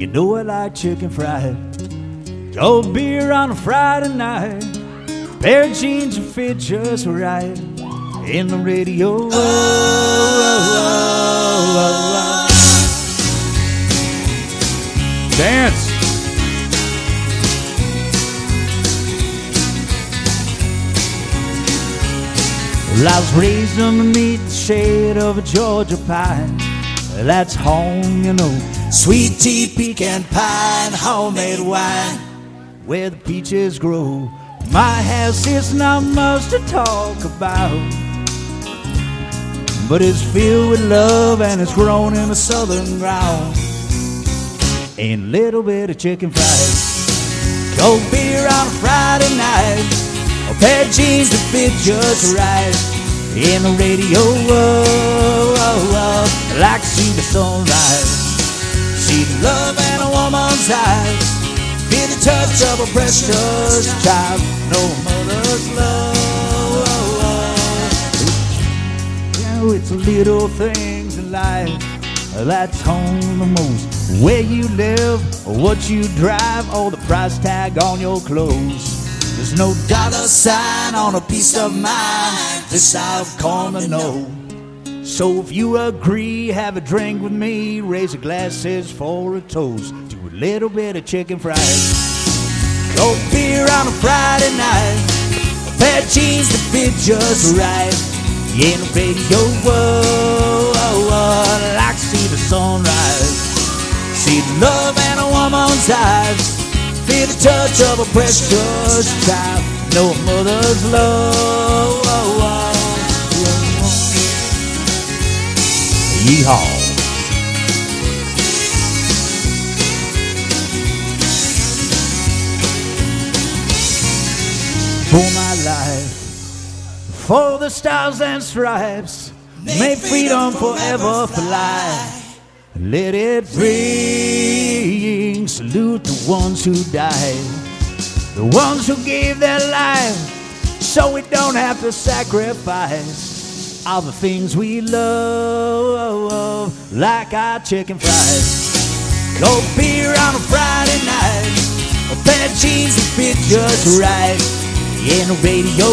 You know I like chicken fried. Cold beer on a Friday night. Pair of jeans that fit just right. In the radio. Dance. Well, I was raised underneath the shade of a Georgia pine. That's home, you know. Sweet tea, pecan pie, and homemade wine, where the peaches grow. My house is not much to talk about, but it's filled with love and it's grown in the southern ground. And a little bit of chicken fried, cold beer on a Friday night, a pair of jeans that fit just right. In the radio, I like to see the sunrise, see the love in a woman's eyes, feel the touch of a precious child, no mother's love. You know, it's the little things in life that's home the most. Where you live, or what you drive, or the price tag on your clothes. There's no dollar sign on a piece of mind, this I've come to know. So if you agree, have a drink with me, raise the glasses for a toast to a little bit of chicken fried. Cold beer on a Friday night, a pair of jeans that fit just right. In the radio, I like to see the sunrise, see the love in a woman's eyes, feel the touch of a precious child, no mother's love. Yeehaw. For my life, for the stars and stripes, may freedom forever fly. Let it ring, salute the ones who died, the ones who gave their life, so we don't have to sacrifice all the things we love, like our chicken fried, cold beer on a Friday night, a pair of jeans that fit just right. In the radio,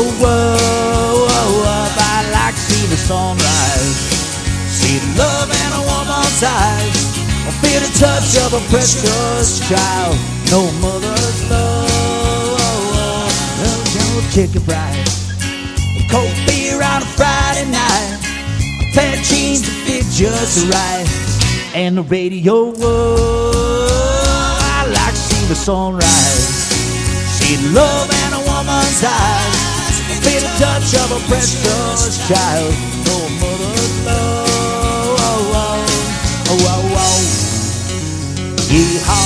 I like to see the sunrise, see the love in a woman's eyes, I feel the touch of a precious child, no mother's love. No chicken fried, cold beer on a Friday night, a pair of jeans that fit just right. And the radio, I like to see the sunrise, see the love in a woman's eyes, I feel the touch of a precious child, no mother's love. Yeehaw.